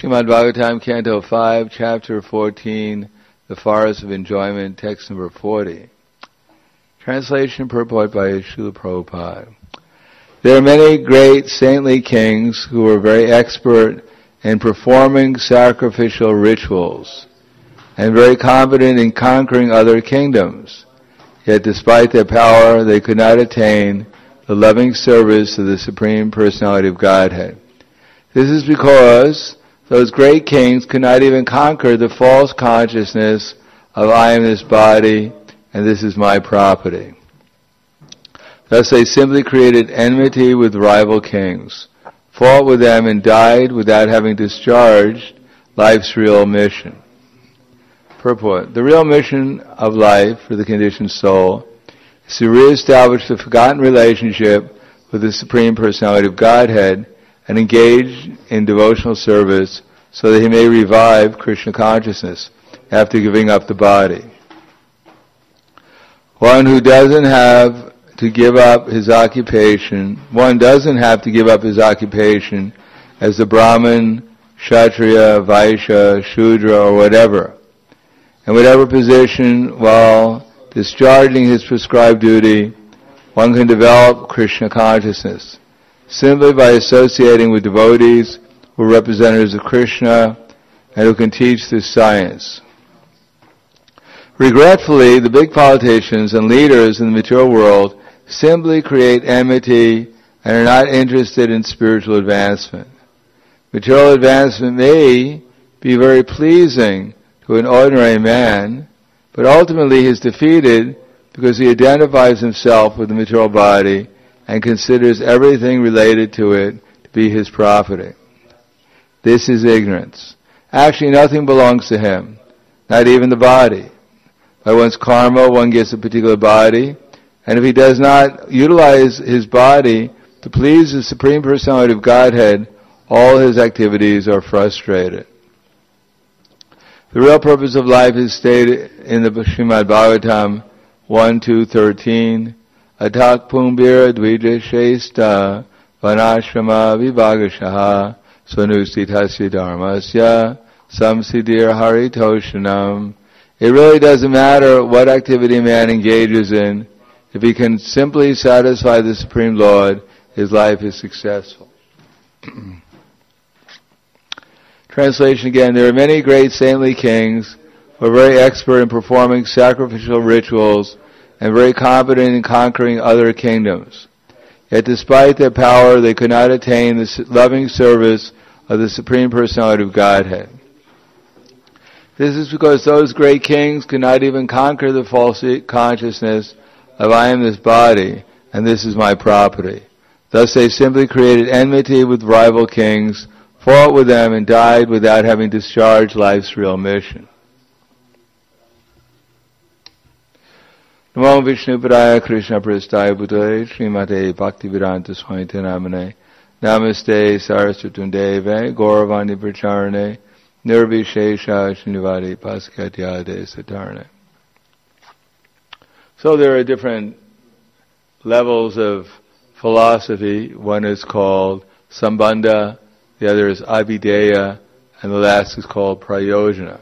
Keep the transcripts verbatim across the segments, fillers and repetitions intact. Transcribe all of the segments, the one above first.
Srimad Bhagavatam, Canto five, Chapter fourteen, The Forest of Enjoyment, text number forty. Translation and purport by Srila Prabhupada. There are many great saintly kings who were very expert in performing sacrificial rituals and very competent in conquering other kingdoms. Yet despite their power, they could not attain the loving service of the Supreme Personality of Godhead. This is because those great kings could not even conquer the false consciousness of I am this body and this is my property. Thus they simply created enmity with rival kings, fought with them and died without having discharged life's real mission. Purport. The real mission of life for the conditioned soul is to reestablish the forgotten relationship with the Supreme Personality of Godhead and engage in devotional service so that he may revive Krishna consciousness after giving up the body. One who doesn't have to give up his occupation, one doesn't have to give up his occupation as the Brahmin, Kshatriya, Vaishya, Shudra, or whatever. In whatever position, while discharging his prescribed duty, one can develop Krishna consciousness, simply by associating with devotees who are representatives of Krishna and who can teach this science. Regretfully, the big politicians and leaders in the material world simply create enmity and are not interested in spiritual advancement. Material advancement may be very pleasing to an ordinary man, but ultimately he is defeated because he identifies himself with the material body and considers everything related to it to be his property. This is ignorance. Actually, nothing belongs to him, not even the body. By one's karma, one gets a particular body, and if he does not utilize his body to please the Supreme Personality of Godhead, all his activities are frustrated. The real purpose of life is stated in the Srimad Bhagavatam one, two, thirteen. Atak pumbira dvija shesta vanashrama vibhagashaha swanustitasya dharmasya samsiddhir haritoshanam. It really doesn't matter what activity a man engages in. If he can simply satisfy the Supreme Lord, his life is successful. Translation again. There are many great saintly kings who are very expert in performing sacrificial rituals and very competent in conquering other kingdoms. Yet despite their power, they could not attain the loving service of the Supreme Personality of Godhead. This is because those great kings could not even conquer the false consciousness of I am this body and this is my property. Thus they simply created enmity with rival kings, fought with them and died without having discharged life's real mission. Namo Vishnu Padaya Krishna Prastaya Bhutale Srimate Bhaktivedanta Swami Namane Namaste Sarasvatundeve Gauravani Pracharane Nirvishesha Srinivadi Paskatyade Satarane. So there are different levels of philosophy. One is called Sambandha, the other is Abhideya, and the last is called Prayojana.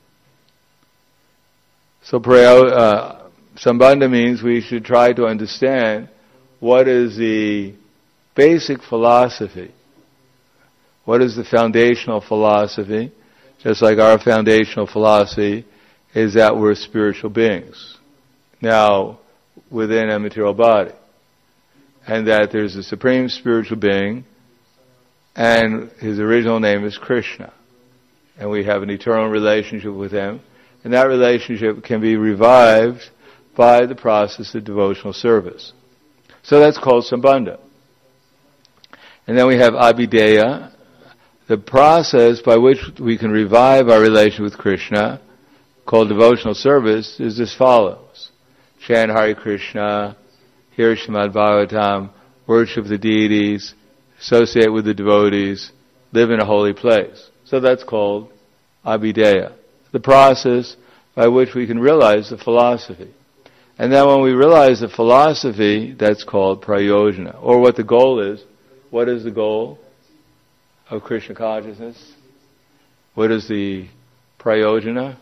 So prayo, uh, Sambandha means we should try to understand what is the basic philosophy. What is the foundational philosophy? Just like our foundational philosophy is that we're spiritual beings, now within a material body. And that there's a supreme spiritual being, and his original name is Krishna. And we have an eternal relationship with him, and that relationship can be revived by the process of devotional service. So that's called Sambandha. And then we have Abhideya, the process by which we can revive our relation with Krishna, called devotional service, is as follows. Chant Hare Krishna, hear Srimad Bhagavatam, worship the deities, associate with the devotees, live in a holy place. So that's called Abhideya, the process by which we can realize the philosophy. And then when we realize the philosophy, that's called Prayojana, or what the goal is. What is the goal of Krishna consciousness? what is the prayojana?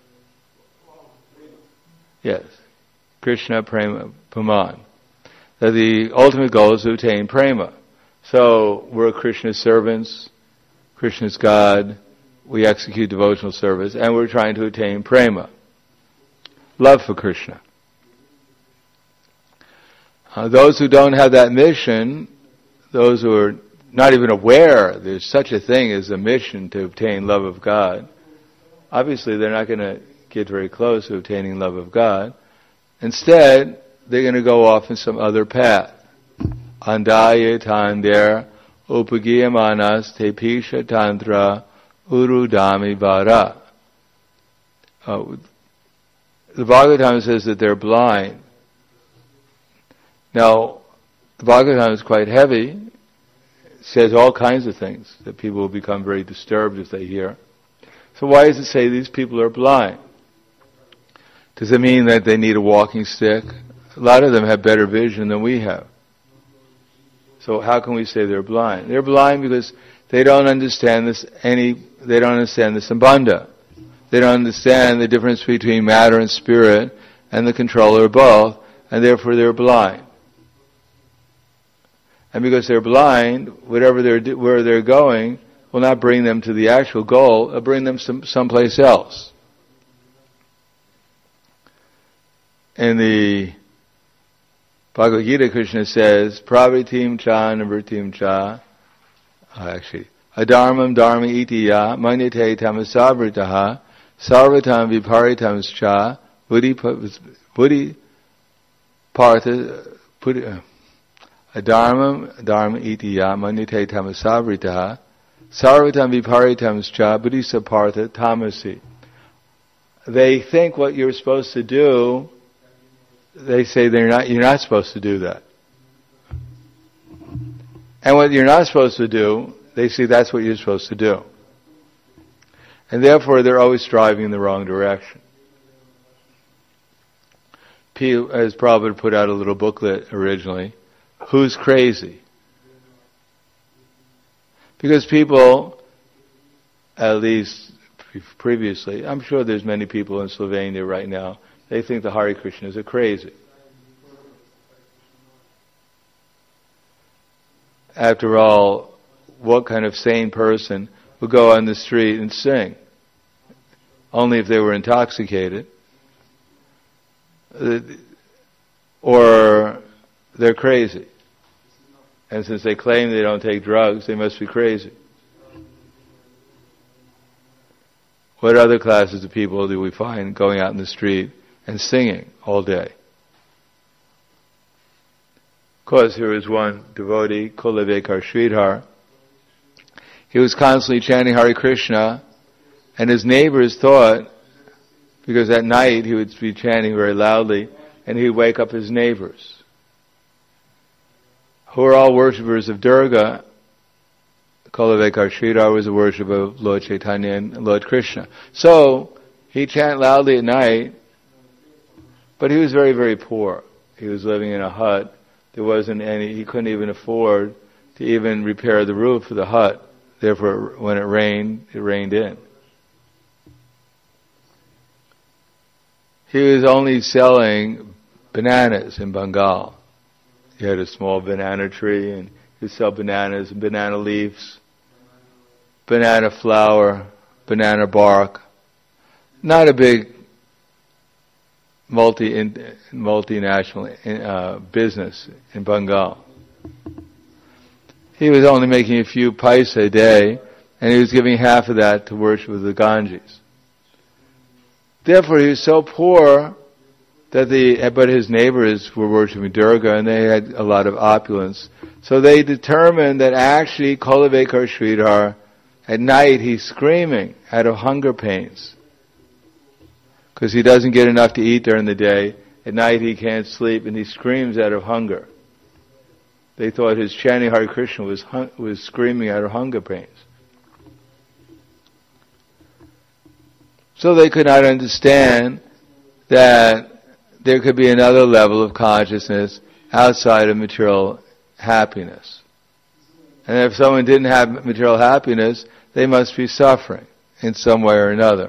Yes. Krishna prema puman. That the ultimate goal is to attain prema. So we're Krishna's servants, Krishna's God, we execute devotional service, and we're trying to attain prema. Love for Krishna. Uh, those who don't have that mission, those who are not even aware there's such a thing as a mission to obtain love of God, obviously they're not going to get very close to obtaining love of God. Instead, they're going to go off in some other path. Andaya tandera upagiyamanas te pisha tantra urudami vara. Uh, the Bhagavatam says that they're blind. Now, the Bhagavatam is quite heavy. It says all kinds of things that people will become very disturbed if they hear. So why does it say these people are blind? Does it mean that they need a walking stick? A lot of them have better vision than we have. So how can we say they're blind? They're blind because they don't understand this any, they don't understand the sambandha. They don't understand the difference between matter and spirit and the controller of both, and therefore they're blind. And because they're blind, whatever they're, where they're going will not bring them to the actual goal, it'll bring them some, someplace else. In the Bhagavad Gita, Krishna says, Pravritim cha nivritim cha, uh, actually, adharmam dharma itiya, manyate tamasavritaha, sarvatam viparitam cha, buddhi, buddhi partha, buddhi, uh, adharmam dharma itiya, manyate tamasavritaha, sarvatam viparitam cha, buddhi sapartha tamasi. They think what you're supposed to do, they say they're not, you're not supposed to do that. And what you're not supposed to do, they say that's what you're supposed to do. And therefore they're always striving in the wrong direction. P, as Prabhupada put out a little booklet originally, Who's Crazy? Because people, at least previously, I'm sure there's many people in Slovenia right now, they think the Hare Krishnas are crazy. After all, what kind of sane person would go on the street and sing? Only if they were intoxicated. Or they're crazy. And since they claim they don't take drugs, they must be crazy. What other classes of people do we find going out in the street and singing all day? Of course, here was one devotee, Kulavekar Sridhar. He was constantly chanting Hare Krishna, and his neighbors thought, because at night he would be chanting very loudly, and he would wake up his neighbors, who are all worshippers of Durga. Kulavekar Sridhar was a worshipper of Lord Chaitanya and Lord Krishna. So, he chanted loudly at night, but he was very, very poor. He was living in a hut. There wasn't any, he couldn't even afford to even repair the roof of the hut. Therefore, when it rained, it rained in. He was only selling bananas in Bengal. He had a small banana tree, and he would sell bananas and banana leaves, banana flour, banana bark. Not a big multi in, multinational uh, business in Bengal. He was only making a few paisa a day, and he was giving half of that to worship of the Ganges. Therefore, he was so poor that the but his neighbors were worshiping Durga, and they had a lot of opulence. So they determined that actually Kulavekar Sridhar, at night he's screaming out of hunger pains, because he doesn't get enough to eat during the day. At night he can't sleep, and he screams out of hunger. They thought his chanting Hare Krishna was hun- was screaming out of hunger pains. So they could not understand that there could be another level of consciousness outside of material happiness. And if someone didn't have material happiness, they must be suffering. in some way or another.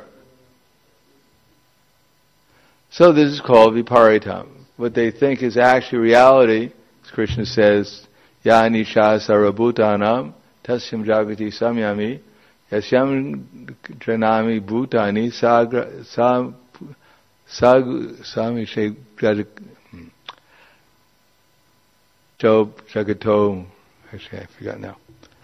So this is called viparitam. What they think is actually reality, as Krishna says, Ya nisha sarabhutanam tasyam jagati samyami yasyam janami bhutani sagra sam sag sami shek job jagato. Actually, I forgot now.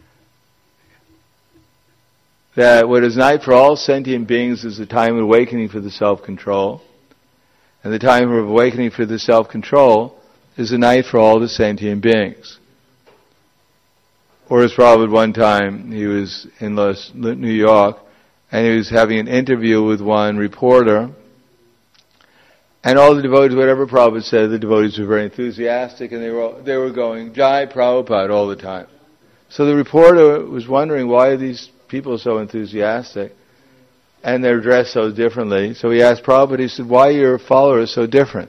That what is night for all sentient beings is the time of awakening for the self-control. And the time of awakening for the self-control is the night for all the sentient beings. Or as Prabhupada one time, he was in Los, New York, and he was having an interview with one reporter, and all the devotees, whatever Prabhupada said, the devotees were very enthusiastic, and they were they were going, Jai Prabhupada all the time. So the reporter was wondering, why are these people so enthusiastic? And they're dressed so differently. So he asked Prabhupada, he said, why are your followers so different?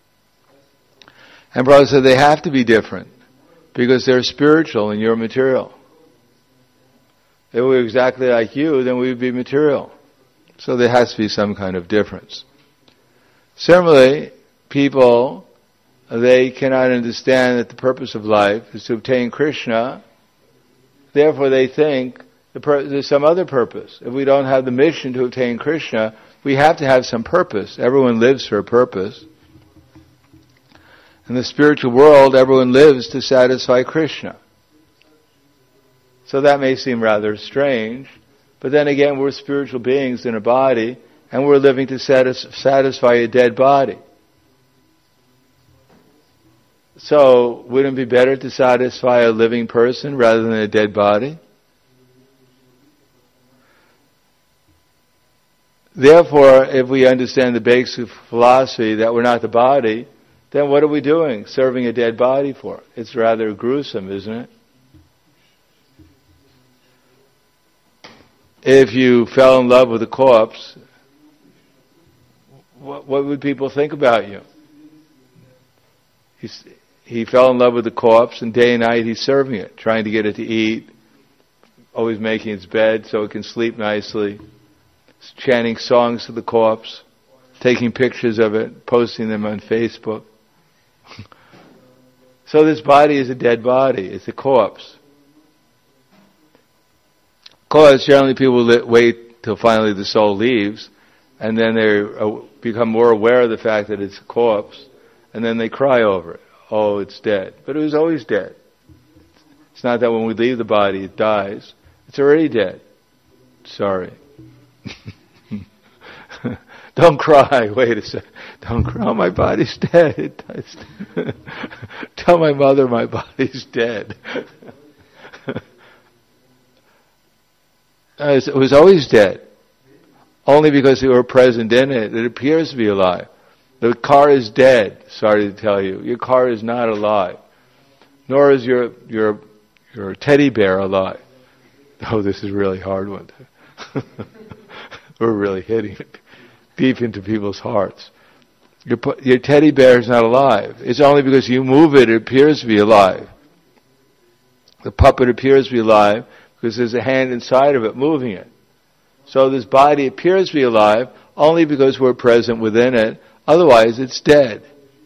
And Prabhupada said, they have to be different, because they're spiritual and you're material. If we were exactly like you, then we would be material. So there has to be some kind of difference. Similarly, people, they cannot understand that the purpose of life is to obtain Krishna. Therefore they think the pur- there's some other purpose. If we don't have the mission to obtain Krishna, we have to have some purpose. Everyone lives for a purpose. In the spiritual world, everyone lives to satisfy Krishna. So that may seem rather strange, but then again, we're spiritual beings in a body, and we're living to satis- satisfy a dead body. So, wouldn't it be better to satisfy a living person rather than a dead body? Therefore, if we understand the basic philosophy that we're not the body, then what are we doing, serving a dead body for? It's rather gruesome, isn't it? If you fell in love with a corpse, what, what would people think about you? He's, he fell in love with the corpse, and day and night he's serving it, trying to get it to eat, always making its bed so it can sleep nicely, chanting songs to the corpse, taking pictures of it, posting them on Facebook. So this body is a dead body. It's a corpse. Of course, generally people wait till finally the soul leaves, and then they become more aware of the fact that it's a corpse, and then they cry over it. Oh, it's dead. But it was always dead. It's not that when we leave the body it dies. It's already dead. Sorry. Don't cry. Wait a second. Don't cry. Oh, my body's dead. It dies. Tell my mother my body's dead. It was always dead. Only because you were present in it, it appears to be alive. The car is dead. Sorry to tell you. Your car is not alive. Nor is your your your teddy bear alive. Oh, this is a really hard one. We're really hitting it deep into people's hearts. Your, your teddy bear is not alive. It's only because you move it, it appears to be alive. The puppet appears to be alive because there's a hand inside of it moving it. So this body appears to be alive only because we're present within it. Otherwise, it's dead.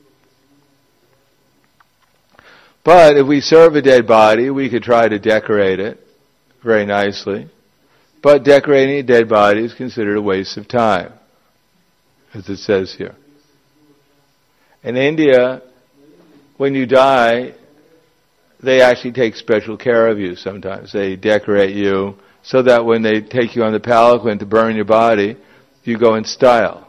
But if we serve a dead body, we could try to decorate it very nicely. But decorating a dead body is considered a waste of time, as it says here. In India, when you die, they actually take special care of you sometimes. They decorate you so that when they take you on the palanquin to burn your body, you go in style.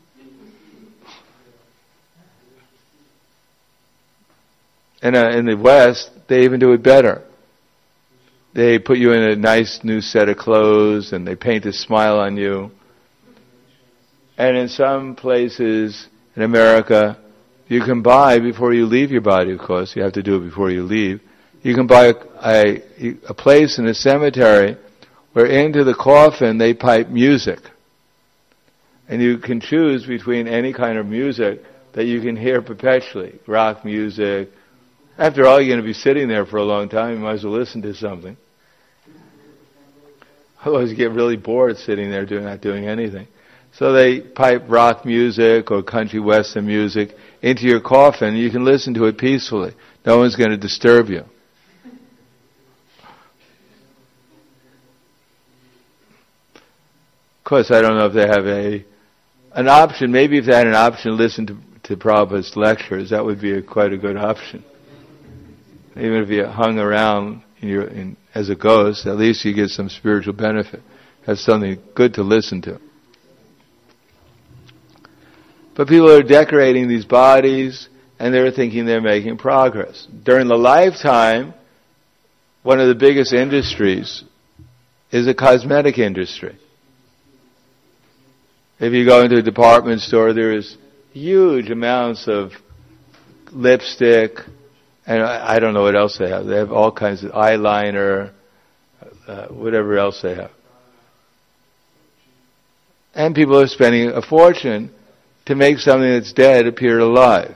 And uh, in the West, they even do it better. They put you in a nice new set of clothes and they paint a smile on you. And in some places in America, you can buy, before you leave your body, of course, you have to do it before you leave, you can buy a, a, a place in a cemetery where into the coffin they pipe music. And you can choose between any kind of music that you can hear perpetually. Rock music. After all, you're going to be sitting there for a long time, you might as well listen to something. Otherwise you get really bored sitting there doing not doing anything. So they pipe rock music or country western music into your coffin. You can listen to it peacefully. No one's going to disturb you. Of course, I don't know if they have a an option. Maybe if they had an option to listen to, to Prabhupada's lectures, that would be a, quite a good option. Even if you hung around in your, in, as a ghost, at least you get some spiritual benefit. Have something good to listen to. But people are decorating these bodies, and they're thinking they're making progress. During the lifetime, one of the biggest industries is the cosmetic industry. If you go into a department store, there's huge amounts of lipstick, and I, I don't know what else they have. They have all kinds of eyeliner, uh, whatever else they have. And people are spending a fortune to make something that's dead appear alive.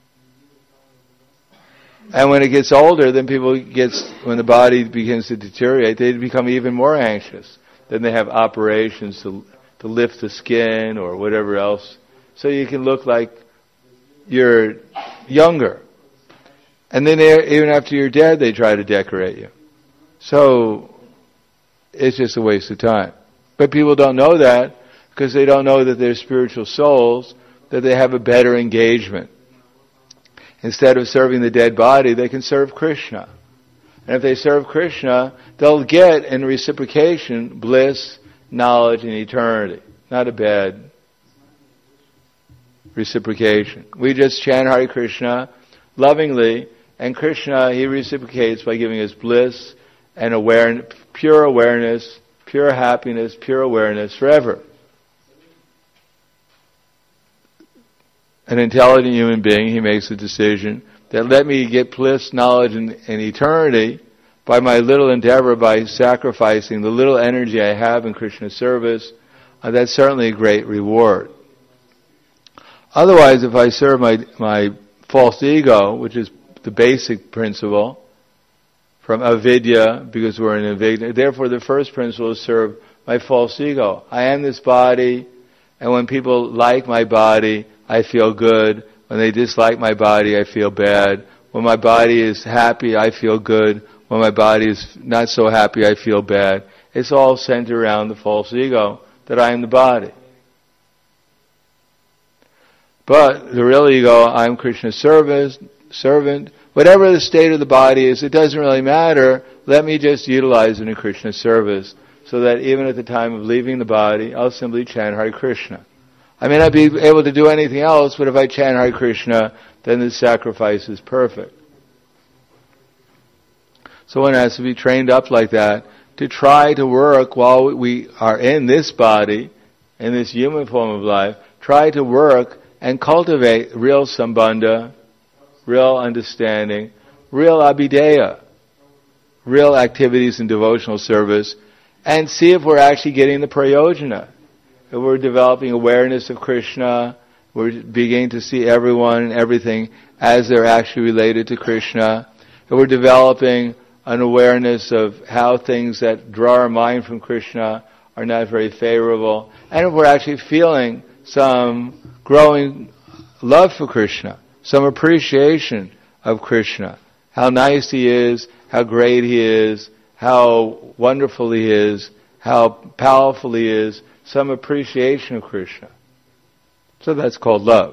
And when it gets older, then people gets, when the body begins to deteriorate, they become even more anxious. Then they have operations to to lift the skin or whatever else, so you can look like you're younger. And then even after you're dead, they try to decorate you. So it's just a waste of time. But people don't know that because they don't know that they're spiritual souls, that they have a better engagement. Instead of serving the dead body, they can serve Krishna. And if they serve Krishna, they'll get in reciprocation bliss, knowledge, and eternity. Not a bad reciprocation. We just chant Hare Krishna lovingly, and Krishna, He reciprocates by giving us bliss and awareness, pure awareness, pure happiness, pure awareness forever. An intelligent human being, he makes a decision that let me get bliss, knowledge, and, and eternity by my little endeavor, by sacrificing the little energy I have in Krishna's service. Uh, that's certainly a great reward. Otherwise, if I serve my my false ego, which is the basic principle from avidya, because we're in avidya, therefore the first principle is serve my false ego. I am this body, and when people like my body, I feel good. When they dislike my body, I feel bad. When my body is happy, I feel good. When my body is not so happy, I feel bad. It's all centered around the false ego, that I am the body. But the real ego, I'm Krishna's service, servant. Whatever the state of the body is, it doesn't really matter. Let me just utilize it in Krishna's service, so that even at the time of leaving the body, I'll simply chant Hare Krishna. I may not be able to do anything else, but if I chant Hare Krishna, then the sacrifice is perfect. So one has to be trained up like that to try to work while we are in this body, in this human form of life, try to work and cultivate real sambandha, real understanding, real abhideya, real activities in devotional service, and see if we're actually getting the prayojana. If we're developing awareness of Krishna, we're beginning to see everyone and everything as they're actually related to Krishna. If we're developing an awareness of how things that draw our mind from Krishna are not very favorable, and if we're actually feeling some growing love for Krishna, some appreciation of Krishna, how nice He is, how great He is, how wonderful He is, how powerful He is, some appreciation of Krishna. So that's called love.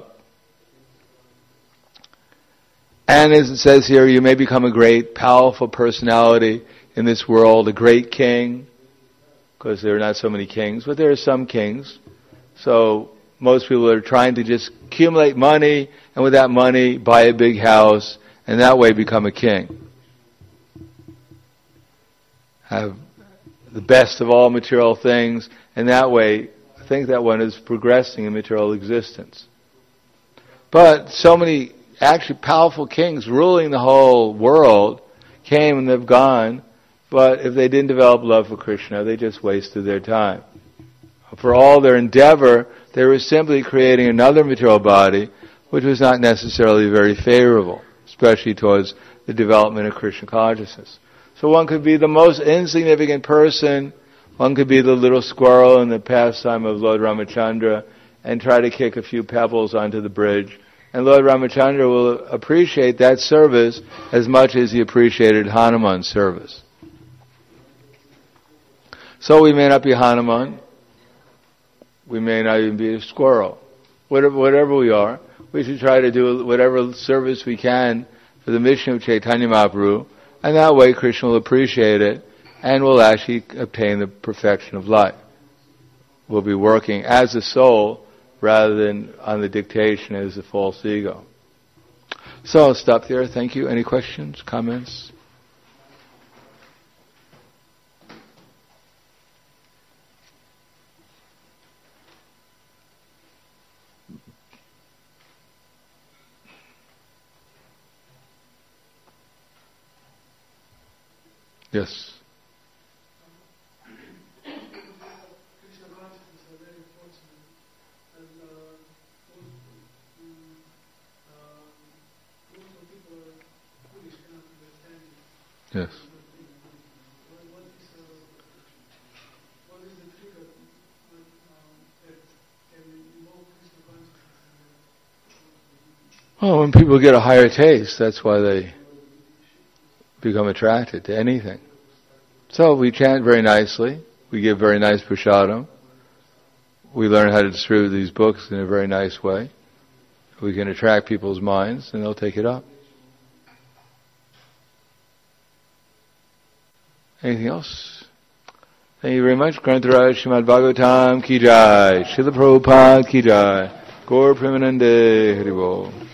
And as it says here, you may become a great, powerful personality in this world, a great king, because there are not so many kings, but there are some kings. So most people are trying to just accumulate money, and with that money, buy a big house, and that way become a king. Have the best of all material things, and that way, I think that one is progressing in material existence. But so many actually powerful kings ruling the whole world came and they've gone, but if they didn't develop love for Krishna, they just wasted their time. For all their endeavor, they were simply creating another material body, which was not necessarily very favorable, especially towards the development of Krishna consciousness. So one could be the most insignificant person, One could be the little squirrel in the pastime of Lord Ramachandra and try to kick a few pebbles onto the bridge. And Lord Ramachandra will appreciate that service as much as he appreciated Hanuman's service. So we may not be Hanuman. We may not even be a squirrel. Whatever, whatever we are, we should try to do whatever service we can for the mission of Chaitanya Mahaprabhu, and that way Krishna will appreciate it and will actually obtain the perfection of life. We'll be working as a soul rather than on the dictation as a false ego. So I'll stop there. Thank you. Any questions, comments? Yes. Yes. Oh, when people get a higher taste, that's why they become attracted to anything. So we chant very nicely. We give very nice prasadam. We learn how to distribute these books in a very nice way. We can attract people's minds and they'll take it up. Anything else? Thank you very much. Grantaraj Srimad Bhagavatam ki jai. Srila Prabhupada ki jai. Gaur Premanande Hari Bol.